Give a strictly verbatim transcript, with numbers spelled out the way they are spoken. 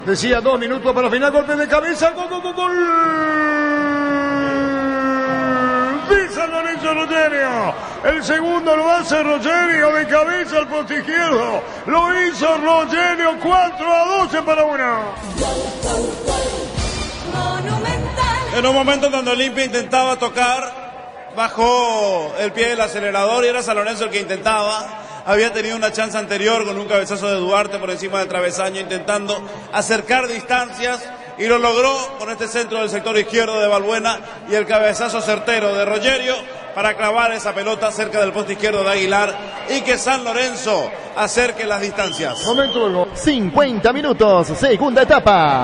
Decía dos minutos para final, golpe de cabeza, gol, gol, gol, gol. De San Lorenzo Rogerio. El segundo lo hace Rogerio de cabeza al poste izquierdo. Lo hizo Rogerio, cuatro a doce para uno. En un momento cuando Olimpia intentaba tocar, bajó el pie del acelerador y era San Lorenzo el que intentaba. Había tenido una chance anterior con un cabezazo de Duarte por encima del travesaño intentando acercar distancias y lo logró con este centro del sector izquierdo de Balbuena y el cabezazo certero de Rogerio para clavar esa pelota cerca del poste izquierdo de Aguilar y que San Lorenzo acerque las distancias. cincuenta minutos, segunda etapa.